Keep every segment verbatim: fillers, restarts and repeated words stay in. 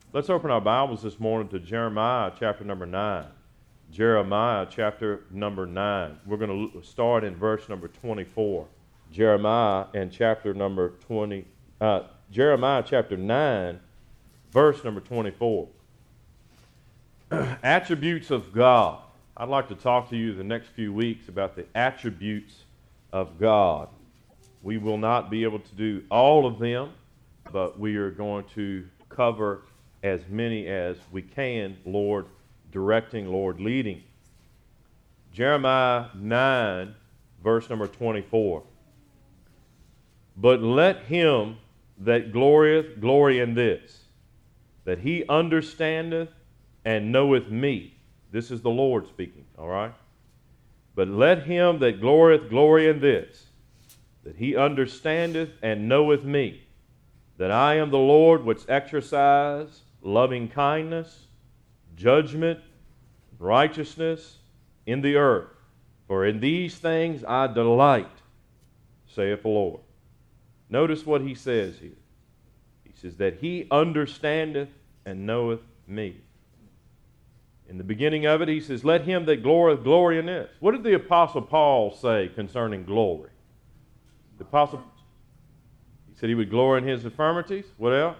Let's open our Bibles this morning to Jeremiah chapter number nine. Jeremiah chapter number nine. We're going to start in verse number twenty-four. Jeremiah and chapter number twenty. Uh, Jeremiah chapter nine, verse number twenty-four. Attributes of God. I'd like to talk to you the next few weeks about the attributes of God. We will not be able to do all of them, but we are going to cover as many as we can, Lord directing, Lord leading. Jeremiah nine, verse number twenty-four. But let him that glorieth glory in this, that he understandeth and knoweth me. This is the Lord speaking, all right? But let him that glorieth glory in this, that he understandeth and knoweth me, that I am the Lord which exercise loving kindness, judgment, righteousness in the earth. For in these things I delight, saith the Lord. Notice what he says here. He says that he understandeth and knoweth me. In the beginning of it, he says, let him that glorieth glory in this. What did the Apostle Paul say concerning glory? The Apostle, he said he would glory in his infirmities. What else?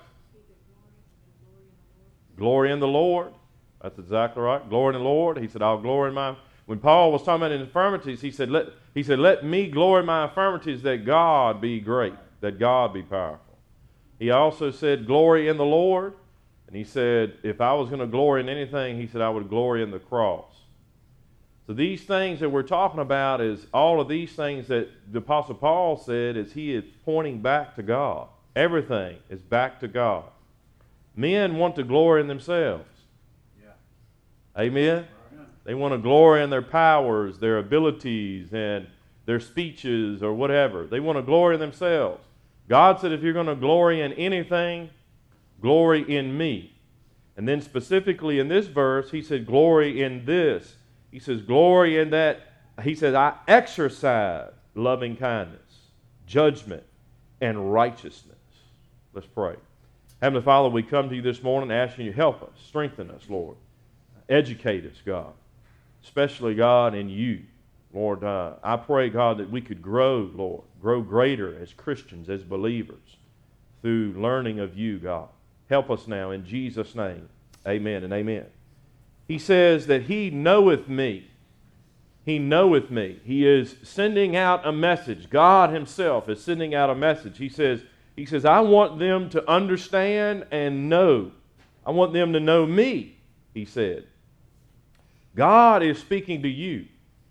Glory in the Lord. That's exactly right. Glory in the Lord. He said, I'll glory in my... When Paul was talking about infirmities, he said, let, he said, let me glory in my infirmities that God be great, that God be powerful. He also said, glory in the Lord. And he said, if I was going to glory in anything, he said, I would glory in the cross. So these things that we're talking about is all of these things that the Apostle Paul said is he is pointing back to God. Everything is back to God. Men want to glory in themselves. Yeah. Amen? Right. They want to glory in their powers, their abilities, and their speeches or whatever. They want to glory in themselves. God said if you're going to glory in anything, glory in me. And then specifically in this verse, he said, glory in this. He says, glory in that. He says, I exercise loving kindness, judgment, and righteousness. Let's pray. Heavenly Father, we come to you this morning asking you to help us, strengthen us, Lord. Educate us, God, especially, God, in you. Lord, uh, I pray, God, that we could grow, Lord, grow greater as Christians, as believers, through learning of you, God. Help us now in Jesus' name. Amen and amen. He says that he knoweth me. He knoweth me. He is sending out a message. God himself is sending out a message. He says, he says, I want them to understand and know. I want them to know me, he said. God is speaking to you.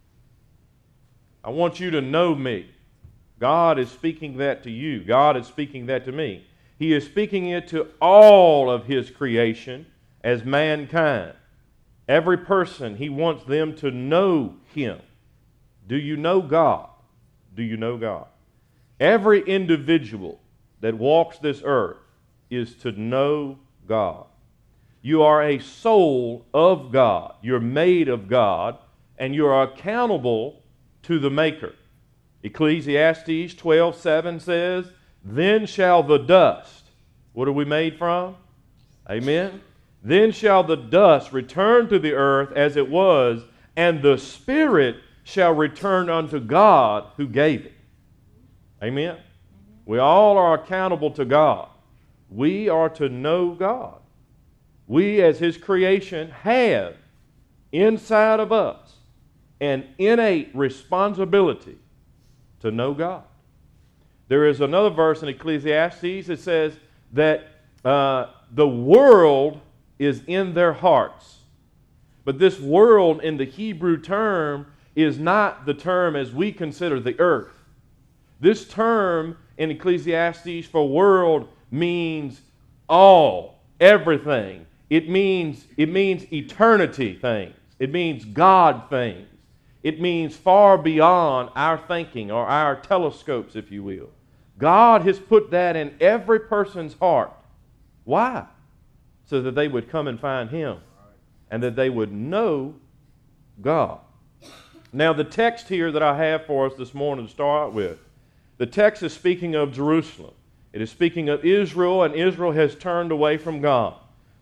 I want you to know me. God is speaking that to you. God is speaking that to me. He is speaking it to all of his creation as mankind. Every person, he wants them to know him. Do you know God? Do you know God? Every individual that walks this earth is to know God. You are a soul of God. You're made of God, and you are accountable to the Maker. Ecclesiastes twelve seven says, then shall the dust, what are we made from? Amen? Then shall the dust return to the earth as it was, and the spirit shall return unto God who gave it. Amen? We all are accountable to God. We are to know God. We, as his creation, have inside of us an innate responsibility to know God. There is another verse in Ecclesiastes that says that uh, the world is in their hearts. But this world in the Hebrew term is not the term as we consider the earth. This term in Ecclesiastes for world means all, everything. It means, it means eternity things. It means God things. It means far beyond our thinking or our telescopes, if you will. God has put that in every person's heart. Why? So that they would come and find him and that they would know God. Now, the text here that I have for us this morning to start with, the text is speaking of Jerusalem. It is speaking of Israel, and Israel has turned away from God.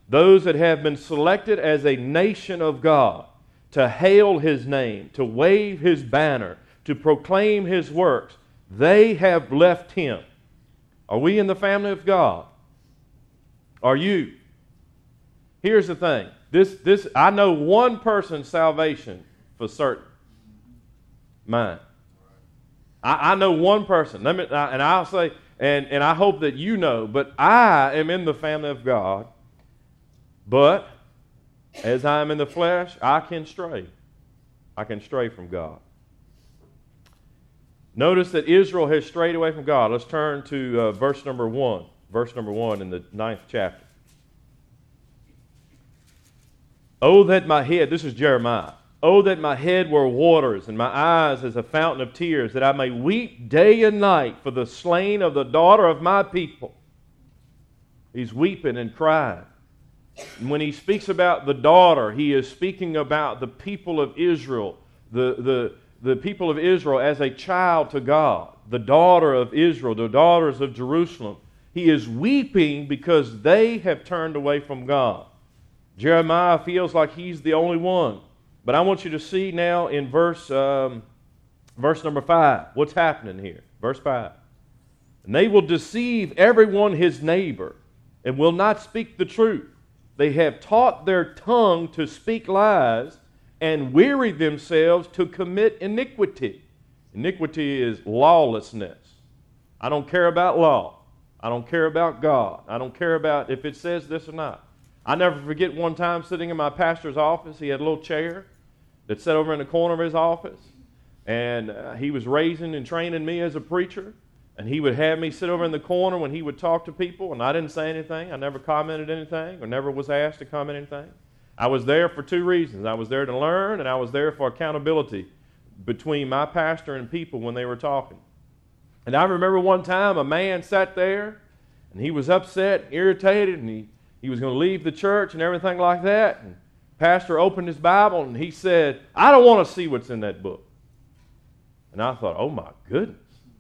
those that have been selected as a nation of God to hail His name, to wave His banner, to proclaim His works, they have left Him. Are we in the family of God? Are you? Here's the thing. This, this, I know one person's salvation for certain. Mine. I, I know one person. Let me, and I'll say, and, and I hope that you know, but I am in the family of God. But as I am in the flesh, I can stray. I can stray from God. Notice that Israel has strayed away from God. Let's turn to uh, verse number one. Verse number one in the ninth chapter. Oh, that my head, this is Jeremiah. Oh, that my head were waters and my eyes as a fountain of tears, that I may weep day and night for the slain of the daughter of my people. He's weeping and crying. And when he speaks about the daughter, he is speaking about the people of Israel, the, the, the people of Israel as a child to God, the daughter of Israel, the daughters of Jerusalem. He is weeping because they have turned away from God. Jeremiah feels like he's the only one. But I want you to see now in verse, um, verse number five, what's happening here. Verse five. And they will deceive everyone his neighbor and will not speak the truth. They have taught their tongue to speak lies and weary themselves to commit iniquity. Iniquity is lawlessness. I don't care about law. I don't care about God. I don't care about if it says this or not. I never forget one time sitting in my pastor's office. He had a little chair that sat over in the corner of his office. And uh, he was raising and training me as a preacher. And he would have me sit over in the corner when he would talk to people. And I didn't say anything. I never commented anything or never was asked to comment anything. I was there for two reasons. I was there to learn, and I was there for accountability between my pastor and people when they were talking. And I remember one time a man sat there, and he was upset and irritated, and he He was going to leave the church and everything like that. And pastor opened his Bible and he said, I don't want to see what's in that book. And I thought, oh my goodness.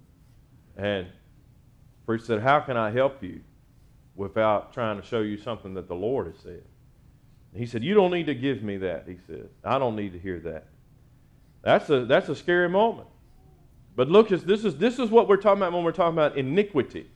And the preacher said, how can I help you without trying to show you something that the Lord has said? And he said, you don't need to give me that, he said. I don't need to hear that. That's a, that's a scary moment. But look, this is, this is what we're talking about when we're talking about iniquity.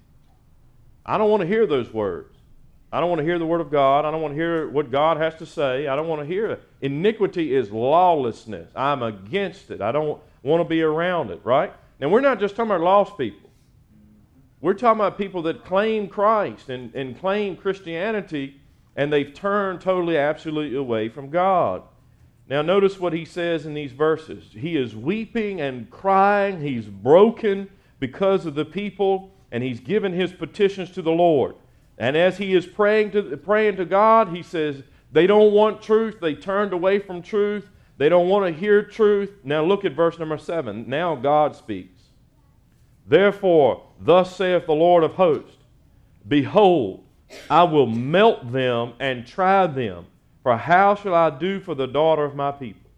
I don't want to hear those words. I don't want to hear the Word of God. I don't want to hear what God has to say. I don't want to hear it. Iniquity is lawlessness. I'm against it. I don't want to be around it, right? Now, we're not just talking about lost people. We're talking about people that claim Christ and, and claim Christianity, and they've turned totally, absolutely away from God. Now, notice what he says in these verses. He is weeping and crying. He's broken because of the people, and he's given his petitions to the Lord. And as he is praying to, praying to God, he says, they don't want truth. They turned away from truth. They don't want to hear truth. Now look at verse number seven. Now God speaks. Therefore, thus saith the Lord of hosts, behold, I will melt them and try them. For how shall I do for the daughter of my people?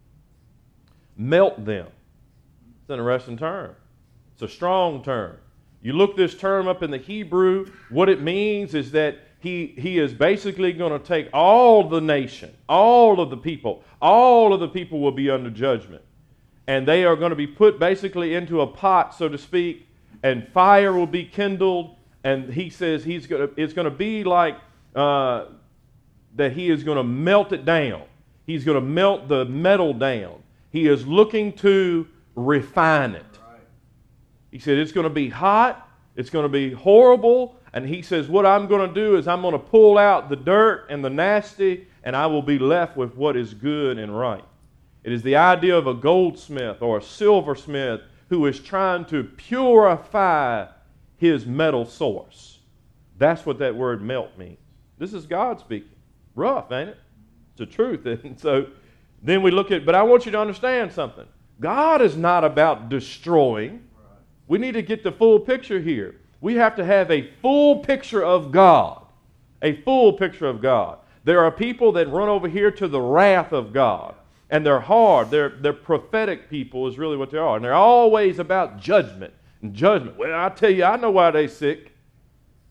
Melt them. It's an interesting term. It's a strong term. You look this term up in the Hebrew, what it means is that he, he is basically going to take all the nation, all of the people, all of the people will be under judgment. And they are going to be put basically into a pot, so to speak, and fire will be kindled. And he says he's going to, it's going to be like uh, that he is going to melt it down. He's going to melt the metal down. He is looking to refine it. He said, it's going to be hot, it's going to be horrible, and he says, what I'm going to do is I'm going to pull out the dirt and the nasty, and I will be left with what is good and right. It is the idea of a goldsmith or a silversmith who is trying to purify his metal source. That's what that word melt means. This is God speaking. Rough, ain't it? It's the truth. And so then we look at, but I want you to understand something. God is not about destroying. We need to get the full picture here. We have to have a full picture of God. A full picture of God. There are people that run over here to the wrath of God. And they're hard. They're, they're prophetic people is really what they are. And they're always about judgment. And judgment. Well, I tell you, I know why they're sick.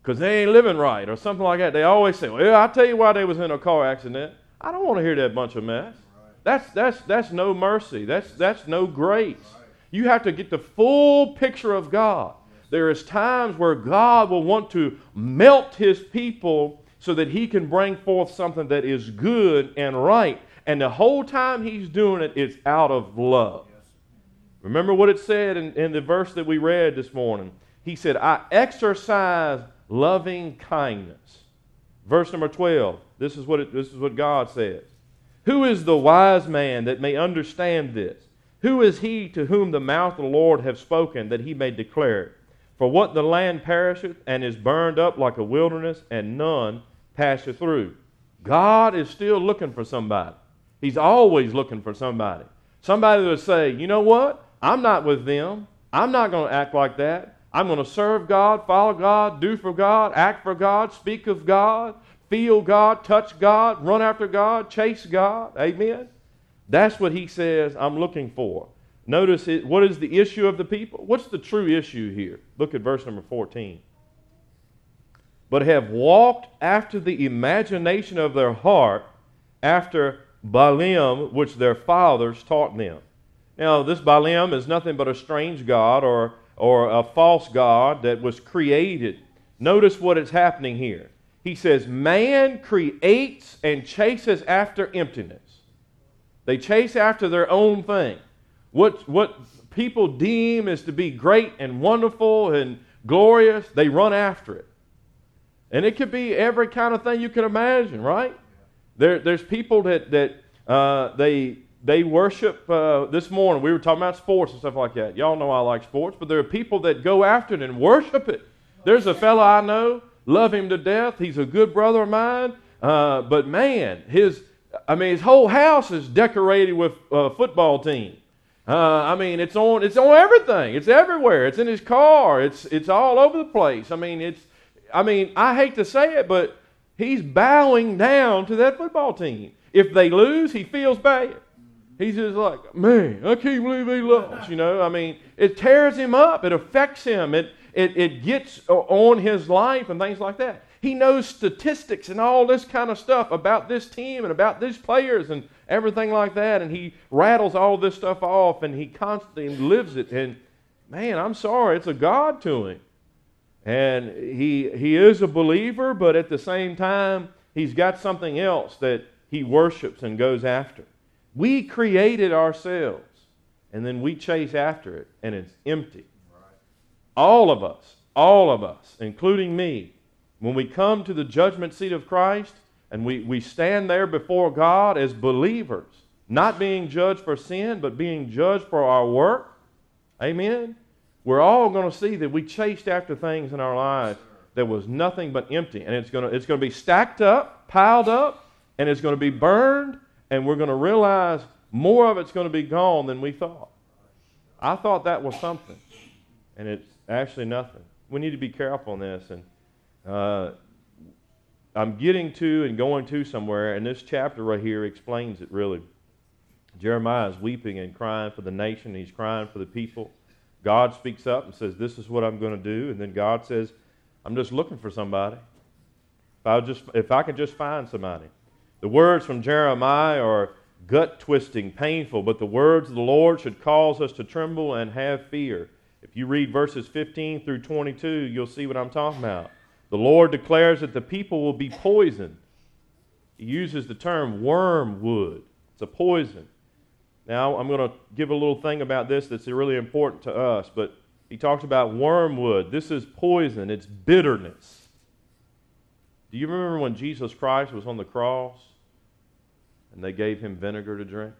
because they ain't living right or something like that. They always say, well, I'll tell you why they was in a car accident. I don't want to hear that bunch of mess. That's, that's, that's no mercy. That's, that's no grace. You have to get the full picture of God. There is times where God will want to melt his people so that he can bring forth something that is good and right. And the whole time he's doing it, it's out of love. Remember what it said in, in the verse that we read this morning. He said, I exercise loving kindness. Verse number twelve. This is what it, this is what God says. Who is the wise man that may understand this? Who is he to whom the mouth of the Lord have spoken that he may declare it? For what the land perisheth and is burned up like a wilderness, and none passeth through. God is still looking for somebody. He's always looking for somebody. Somebody that will say, you know what? I'm not with them. I'm not going to act like that. I'm going to serve God, follow God, do for God, act for God, speak of God, feel God, touch God, run after God, chase God. Amen? That's what he says I'm looking for. Notice it, what is the issue of the people? What's the true issue here? Look at verse number fourteen. But have walked after the imagination of their heart, after Balaam, which their fathers taught them. Now, this Balaam is nothing but a strange god or, or a false god that was created. Notice what is happening here. He says, man creates and chases after emptiness. They chase after their own thing. What, what people deem is to be great and wonderful and glorious, they run after it. And it could be every kind of thing you can imagine, right? There, there's people that, that uh, they, they worship. Uh, this morning we were talking about sports and stuff like that. Y'all know I like sports, but there are people that go after it and worship it. There's a fella I know, love him to death. He's a good brother of mine. Uh, but man, his, I mean, his whole house is decorated with a football team. Uh, I mean, it's on, it's on everything. It's everywhere. It's in his car. It's, it's all over the place. I mean, it's, I mean, I hate to say it, but he's bowing down to that football team. If they lose, he feels bad. He's just like, man, I can't believe they lost. You know, I mean, it tears him up. It affects him. It, it, it gets on his life and things like that. He knows statistics and all this kind of stuff about this team and about these players and everything like that. And he rattles all this stuff off and he constantly lives it. And man, I'm sorry, it's a God to him. And he he is a believer, but at the same time, he's got something else that he worships and goes after. We created ourselves, and then we chase after it, and it's empty. Right. All of us, all of us, including me, when we come to the judgment seat of Christ, and we, we stand there before God as believers, not being judged for sin, but being judged for our work, amen? We're all going to see that we chased after things in our lives that was nothing but empty. And it's going to, it's going to be stacked up, piled up, and it's going to be burned, and we're going to realize more of it's going to be gone than we thought. I thought that was something, and it's actually nothing. We need to be careful in this. And uh, I'm getting to and going to somewhere, and this chapter right here explains it really. Jeremiah is weeping and crying for the nation. He's crying for the people. God speaks up and says, this is what I'm going to do. And then God says, I'm just looking for somebody. If I just, if I can just find somebody. The words from Jeremiah are gut-twisting, painful, but the words of the Lord should cause us to tremble and have fear. If you read verses fifteen through twenty-two, you'll see what I'm talking about. The Lord declares that the people will be poisoned. He uses the term wormwood. It's a poison. Now, I'm going to give a little thing about this that's really important to us, but he talks about wormwood. This is poison. It's bitterness. Do you remember when Jesus Christ was on the cross and they gave him vinegar to drink?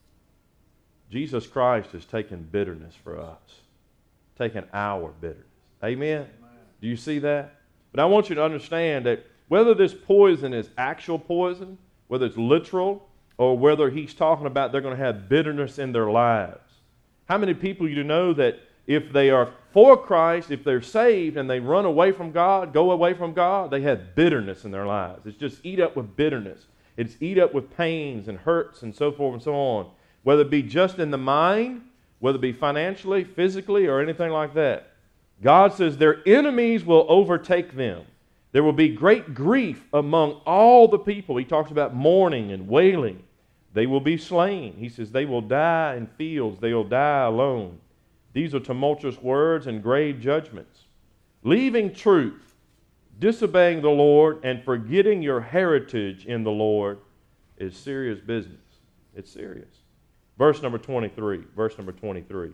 Jesus Christ has taken bitterness for us, taken our bitterness. Amen? Amen. Do you see that? But I want you to understand that whether this poison is actual poison, whether it's literal, or whether he's talking about they're going to have bitterness in their lives. How many people you know that if they are for Christ, if they're saved and they run away from God, go away from God, they have bitterness in their lives. It's just eat up with bitterness. It's eat up with pains and hurts and so forth and so on. Whether it be just in the mind, whether it be financially, physically, or anything like that. God says their enemies will overtake them. There will be great grief among all the people. He talks about mourning and wailing. They will be slain. He says they will die in fields. They will die alone. These are tumultuous words and grave judgments. Leaving truth, disobeying the Lord, and forgetting your heritage in the Lord is serious business. It's serious. Verse number twenty-three. Verse number twenty-three.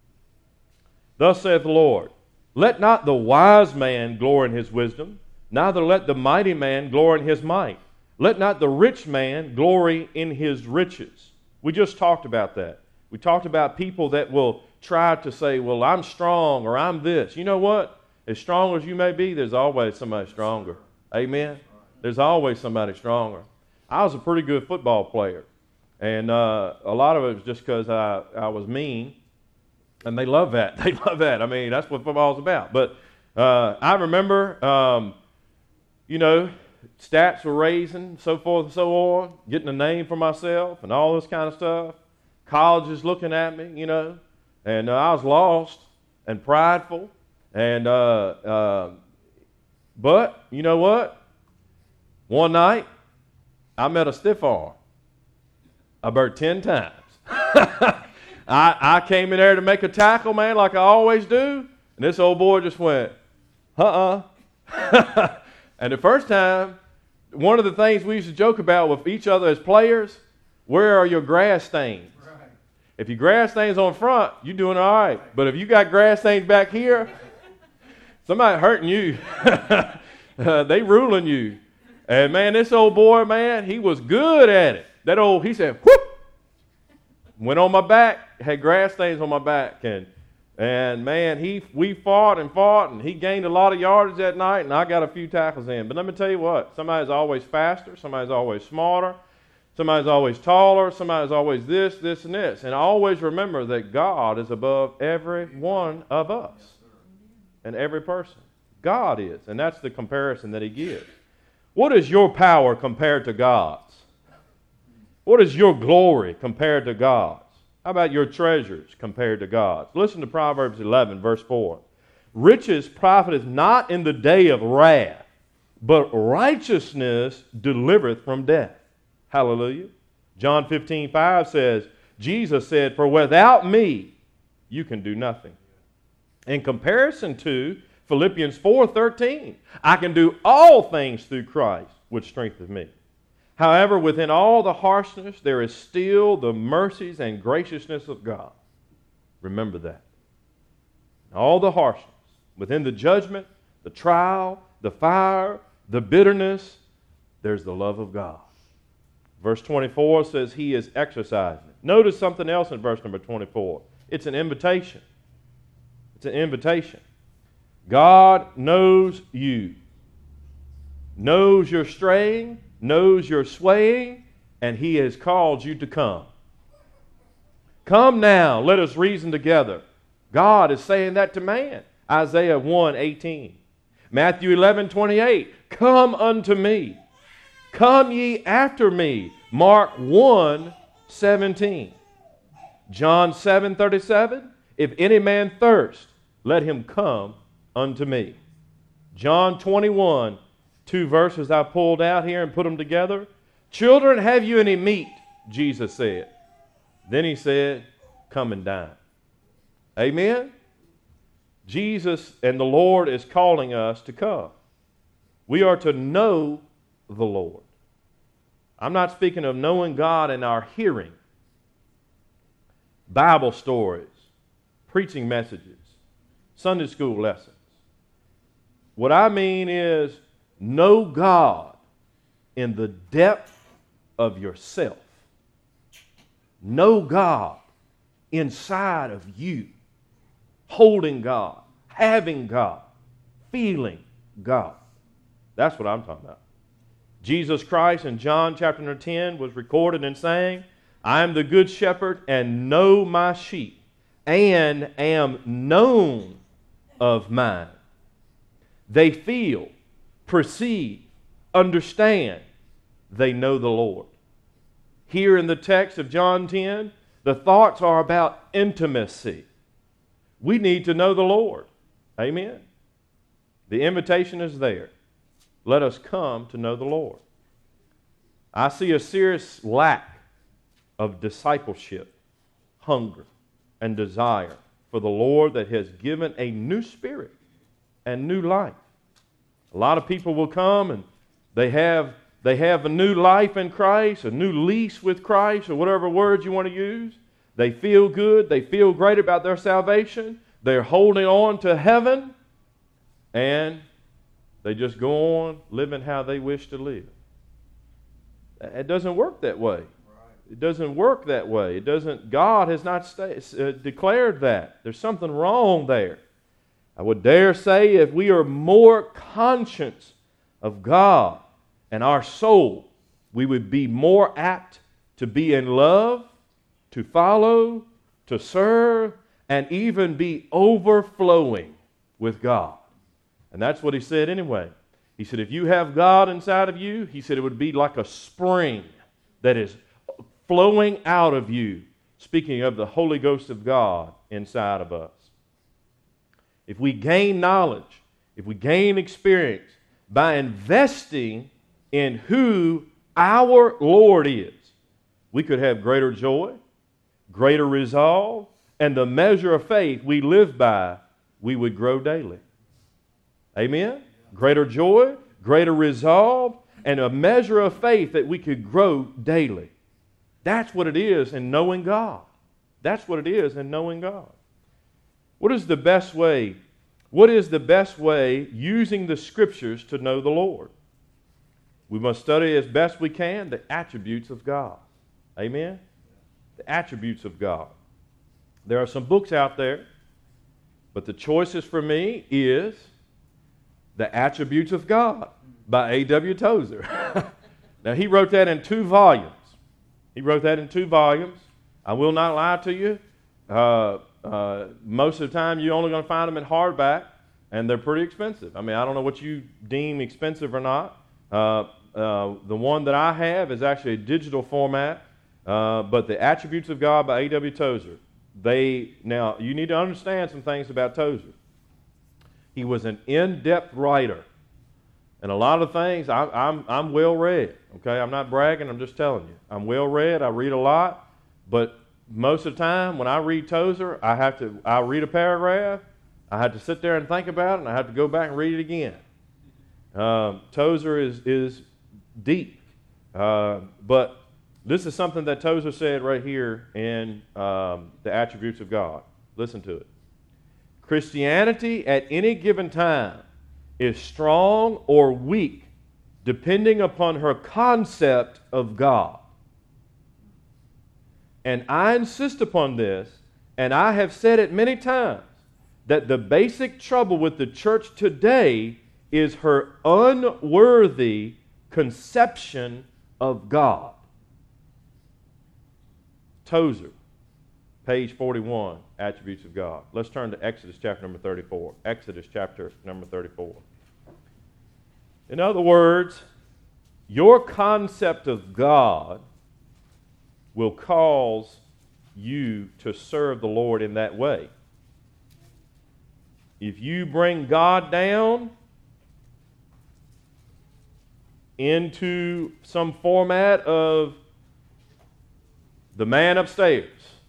Thus saith the Lord, let not the wise man glory in his wisdom, neither let the mighty man glory in his might. Let not the rich man glory in his riches. We just talked about that. We talked about people that will try to say, well, I'm strong or I'm this. You know what? As strong as you may be, there's always somebody stronger. Amen? There's always somebody stronger. I was a pretty good football player. And uh, a lot of it was just because I, I was mean. And they love that. They love that. I mean, that's what football's about. But uh, I remember, um, you know, stats were raising, so forth and so on, getting a name for myself and all this kind of stuff. Colleges looking at me, you know. And uh, I was lost and prideful. And, uh, uh, but, you know what? One night, I met a stiff arm about ten times. I, I came in there to make a tackle, man, like I always do, and this old boy just went, uh-uh. And the first time, one of the things we used to joke about with each other as players, where are your grass stains? Right. If your grass stains on front, you're doing all right. But if you got grass stains back here, somebody hurting you. uh, they ruling you. And, man, this old boy, man, he was good at it. That old, he said, whoop, went on my back, had grass stains on my back, and and man, he we fought and fought, and he gained a lot of yardage that night, and I got a few tackles in. But let me tell you what, somebody's always faster, somebody's always smarter, somebody's always taller, somebody's always this, this, and this. And always remember that God is above every one of us and every person. God is, and that's the comparison that he gives. What is your power compared to God's? What is your glory compared to God's? How about your treasures compared to God's? Listen to Proverbs eleven, verse four. Riches profiteth not in the day of wrath, but righteousness delivereth from death. Hallelujah. John fifteen, five says, Jesus said, for without me, you can do nothing. In comparison to Philippians four thirteen, I can do all things through Christ, which strengtheneth me. However, within all the harshness, there is still the mercies and graciousness of God. Remember that. All the harshness, within the judgment, the trial, the fire, the bitterness, there's the love of God. Verse twenty-four says he is exercising it. Notice something else in verse number twenty-four. It's an invitation. It's an invitation. God knows you, knows you're straying, knows you're swaying, and he has called you to come. Come now, let us reason together. God is saying that to man. Isaiah one eighteen. Matthew eleven twenty-eight. Come unto me. Come ye after me. Mark one seventeen. John seven thirty-seven. If any man thirst, let him come unto me. John twenty-one. Two verses I pulled out here and put them together. Children, have you any meat? Jesus said. Then he said, come and dine. Amen? Jesus and the Lord is calling us to come. We are to know the Lord. I'm not speaking of knowing God in our hearing. Bible stories, preaching messages, Sunday school lessons. What I mean is, know God in the depth of yourself. Know God inside of you. Holding God, having God, feeling God. That's what I'm talking about. Jesus Christ in John chapter number ten was recorded and saying, I am the good shepherd and know my sheep and am known of mine. They feel, perceive, understand, they know the Lord. Here in the text of John ten, the thoughts are about intimacy. We need to know the Lord. Amen. The invitation is there. let us come to know the Lord. I see a serious lack of discipleship, hunger, and desire for the Lord that has given a new spirit and new life. A lot of people will come and they have they have a new life in Christ, a new lease with Christ, or whatever words you want to use. They feel good. They feel great about their salvation. They're holding on to heaven, and they just go on living how they wish to live. It doesn't work that way. It doesn't work that way. It doesn't. God has not sta- uh, declared that. There's something wrong there. I would dare say if we are more conscious of God and our soul, we would be more apt to be in love, to follow, to serve, and even be overflowing with God. And that's what he said anyway. He said, if you have God inside of you, he said it would be like a spring that is flowing out of you, speaking of the Holy Ghost of God inside of us. If we gain knowledge, if we gain experience by investing in who our Lord is, we could have greater joy, greater resolve, and the measure of faith we live by, we would grow daily. Amen? Greater joy, greater resolve, and a measure of faith that we could grow daily. That's what it is in knowing God. That's what it is in knowing God. What is the best way? What is the best way using the Scriptures to know the Lord? We must study as best we can the attributes of God. Amen? The attributes of God. There are some books out there, but the choices for me is The Attributes of God by A W Tozer. Now, he wrote that in two volumes. He wrote that in two volumes. I will not lie to you. Uh, uh, most of the time, you're only going to find them in hardback, and they're pretty expensive. I mean, I don't know what you deem expensive or not. Uh, uh, the one that I have is actually a digital format, uh, but The Attributes of God by A W Tozer. They now, you need to understand some things about Tozer. He was an in-depth writer. And a lot of things, I, I'm, I'm well read. Okay, I'm not bragging, I'm just telling you. I'm well read, I read a lot, but most of the time when I read Tozer, I have to, I read a paragraph, I have to sit there and think about it, and I have to go back and read it again. Um, Tozer is, is deep. Uh, but this is something that Tozer said right here in um, The Attributes of God. Listen to it. Christianity at any given time is strong or weak depending upon her concept of God. And I insist upon this, and I have said it many times, that the basic trouble with the church today is her unworthy conception of God. Tozer, page forty-one, Attributes of God. Let's turn to Exodus chapter number thirty-four. Exodus chapter number thirty-four. In other words, your concept of God will cause you to serve the Lord in that way. If you bring God down into some format of the man upstairs,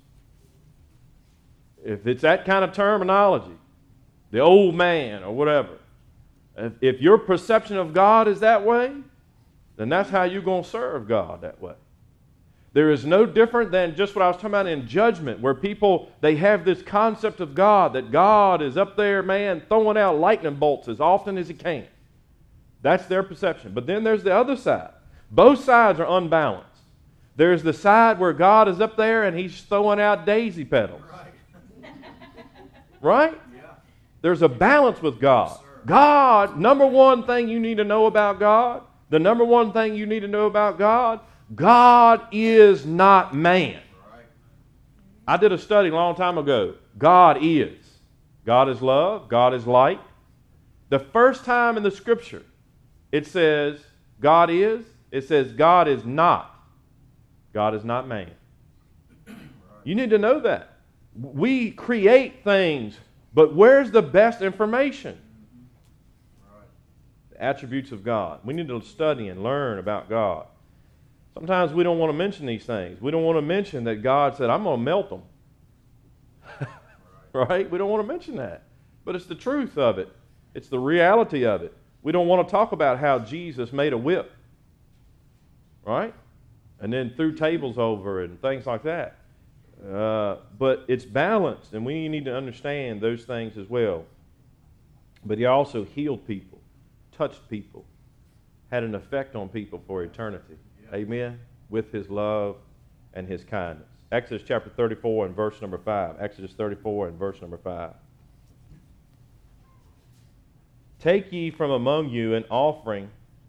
if it's that kind of terminology, the old man or whatever, if, if your perception of God is that way, then that's how you're going to serve God that way. There is no different than just what I was talking about in judgment, where people, they have this concept of God, that God is up there, man, throwing out lightning bolts as often as he can. That's their perception. But then there's the other side. Both sides are unbalanced. There's the side where God is up there and he's throwing out daisy petals. Right? Right? Yeah. There's a balance with God. Yes, God, number one thing you need to know about God, the number one thing you need to know about God, God is not man. Right. I did a study a long time ago. God is. God is love. God is light. The first time in the Scripture it says God is, it says God is not. God is not man. Right. You need to know that. We create things, but where's the best information? Right. The attributes of God. We need to study and learn about God. Sometimes we don't want to mention these things. We don't want to mention that God said, I'm going to melt them. Right? We don't want to mention that. But it's the truth of it. It's the reality of it. We don't want to talk about how Jesus made a whip. Right? And then threw tables over and things like that. Uh, but it's balanced, and we need to understand those things as well. But he also healed people, touched people, had an effect on people for eternity. Yeah. Amen? With his love and his kindness. Exodus chapter thirty-four and verse number five. Exodus thirty-four and verse number five. Take ye from among you an offering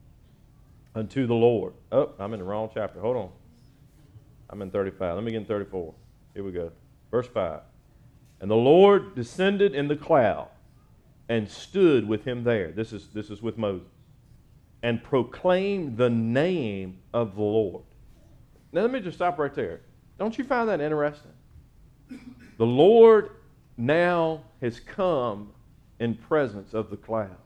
unto the Lord. Oh, I'm in the wrong chapter. Hold on. I'm in thirty-five. Let me get in thirty-four. Here we go. Verse five. And the Lord descended in the cloud and stood with him there. This is, this is with Moses. And proclaimed the name of the Lord. Now let me just stop right there. Don't you find that interesting? The Lord now has come in presence of the cloud.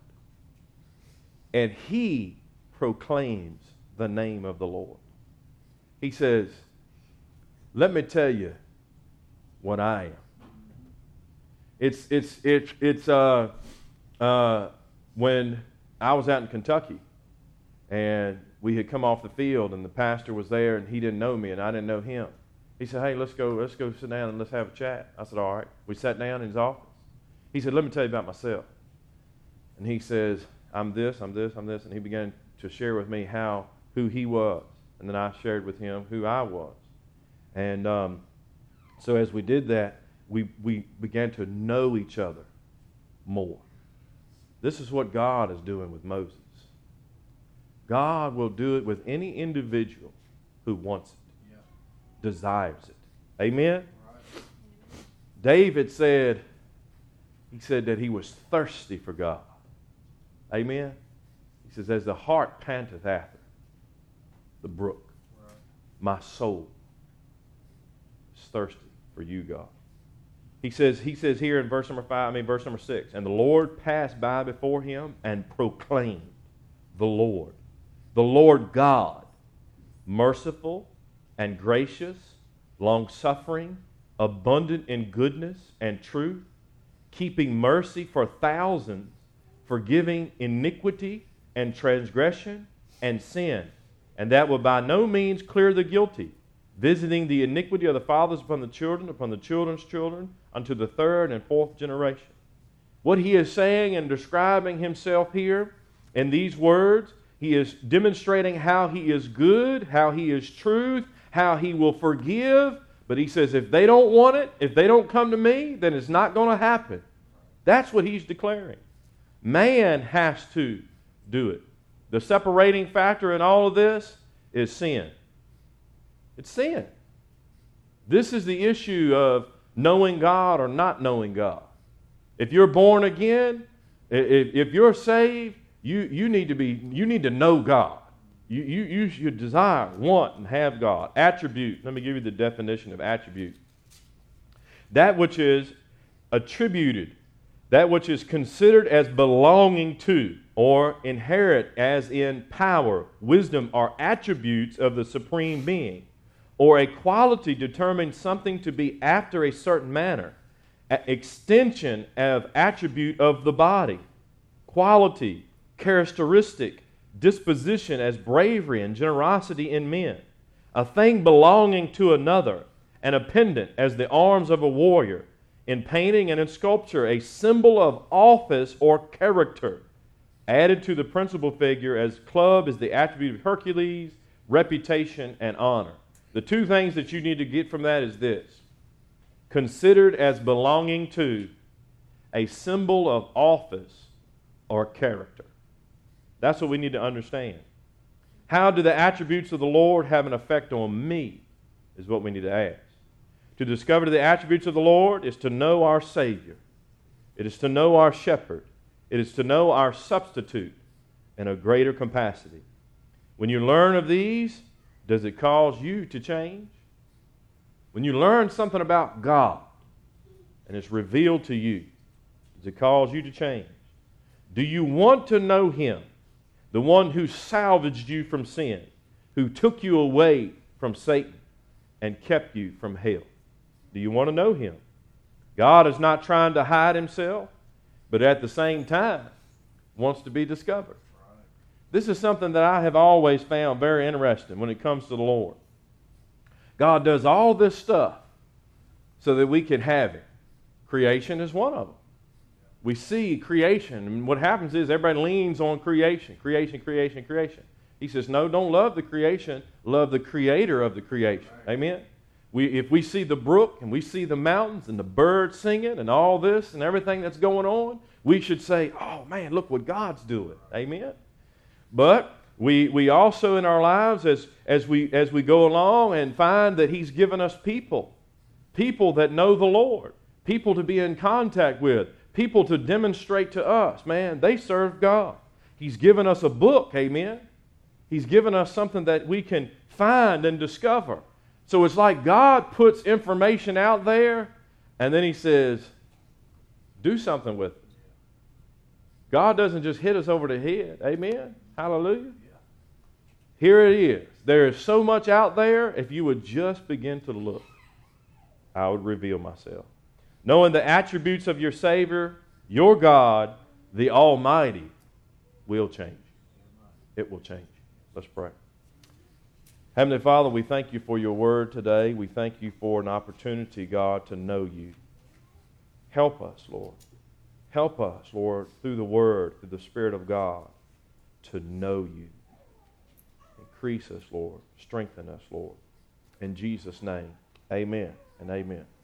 And he proclaims the name of the Lord. He says, let me tell you what I am. It's it's it's it's uh uh when I was out in Kentucky and we had come off the field and the pastor was there and he didn't know me and I didn't know him. He said, hey, let's go, let's go sit down and let's have a chat. I said, all right. We sat down in his office. He said, let me tell you about myself. And he says, I'm this, I'm this, I'm this. And he began to share with me how, who he was. And then I shared with him who I was. And um, so as we did that, we, we began to know each other more. This is what God is doing with Moses. God will do it with any individual who wants it. Desires it. Amen? Right. David said, he said that he was thirsty for God. Amen? He says, as the hart panteth after the brook, right. My soul is thirsty for you, God. He says, he says here in verse number five, I mean verse number six, and the Lord passed by before him and proclaimed the Lord, the Lord God, merciful and gracious, long-suffering, abundant in goodness and truth, keeping mercy for thousands, forgiving iniquity and transgression and sin, and that will by no means clear the guilty, visiting the iniquity of the fathers upon the children, upon the children's children, unto the third and fourth generation. What he is saying and describing himself here in these words, he is demonstrating how he is good, how he is truth, how he will forgive. But he says, if they don't want it, if they don't come to me, then it's not going to happen. That's what he's declaring. Man has to do it. The separating factor in all of this is sin. It's sin. This is the issue of knowing God or not knowing God. If you're born again, if, if you're saved, you, you need to be, you need to know God. You, you, you should desire, want, and have God. Attribute. Let me give you the definition of attribute. That which is attributed, that which is considered as belonging to, or inherent as in power, wisdom, are attributes of the Supreme Being, or a quality determines something to be after a certain manner, a extension of attribute of the body, quality, characteristic, disposition as bravery and generosity in men, a thing belonging to another, an appendant as the arms of a warrior, in painting and in sculpture, a symbol of office or character, added to the principal figure as club is the attribute of Hercules, reputation and honor. The two things that you need to get from that is this: considered as belonging to, a symbol of office or character. That's what we need to understand. How do the attributes of the Lord have an effect on me is what we need to ask. To discover the attributes of the Lord is to know our Savior. It is to know our Shepherd. It is to know our substitute in a greater capacity. When you learn of these, does it cause you to change? When you learn something about God and it's revealed to you, does it cause you to change? Do you want to know Him the one who salvaged you from sin, who took you away from Satan and kept you from hell. Do you want to know him? God is not trying to hide himself, but at the same time wants to be discovered. This is something that I have always found very interesting when it comes to the Lord. God does all this stuff so that we can have it. Creation is one of them. We see creation, and what happens is everybody leans on creation, creation, creation, creation. He says, no, don't love the creation, love the creator of the creation. Amen? We, if we see the brook and we see the mountains and the birds singing and all this and everything that's going on, we should say, oh man, look what God's doing. Amen? But we we also in our lives, as, as, we, as we go along and find that he's given us people, people that know the Lord, people to be in contact with, people to demonstrate to us, man, they serve God. He's given us a book, amen? He's given us something that we can find and discover. So it's like God puts information out there, and then he says, do something with it. God doesn't just hit us over the head, amen? Hallelujah. Here it is. There is so much out there, if you would just begin to look, I would reveal myself. Knowing the attributes of your Savior, your God, the Almighty, will change. It will change. Let's pray. Heavenly Father, we thank you for your word today. We thank you for an opportunity, God, to know you. Help us, Lord. Help us, Lord, through the word, through the Spirit of God, to know you. Increase us, Lord. Strengthen us, Lord. In Jesus' name, amen and amen.